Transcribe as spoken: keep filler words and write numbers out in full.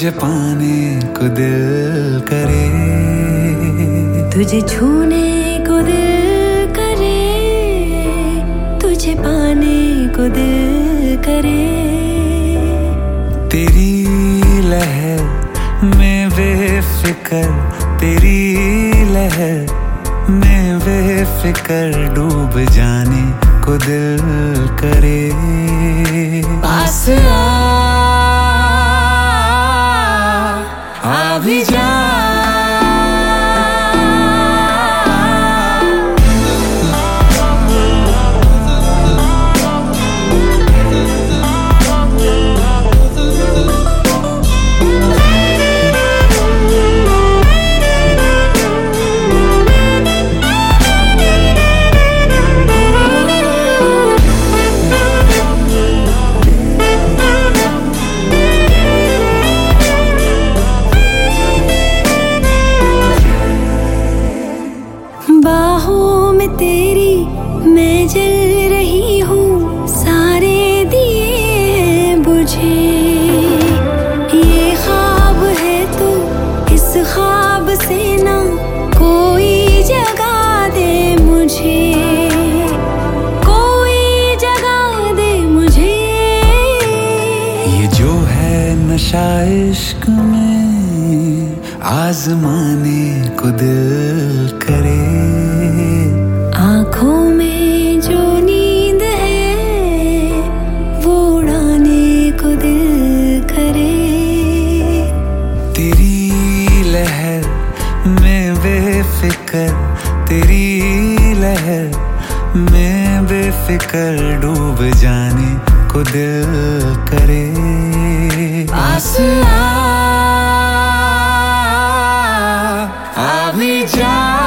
तुझे पाने को दिल करे, तुझे छूने को दिल करे, तुझे पाने को दिल करे। तेरी लहर में बेफिक्र, तेरी लहर में बेफिक्र डूब जाने को दिल करे। पास आ, आ भी जा। बाहों में तेरी मैं जल रही हूँ, सारे दिए बुझे। ये ख्वाब है तो इस ख्वाब से ना कोई जगा दे मुझे, कोई जगा दे मुझे। ये जो है नशा इश्क में आजमाने को दिल करे। आँखों में जो नींद है वो उड़ाने को दिल करे। तेरी लहर में बेफिक्र, तेरी लहर में बेफिक्र डूब जाने को दिल करे। पास आ, आ भी जा।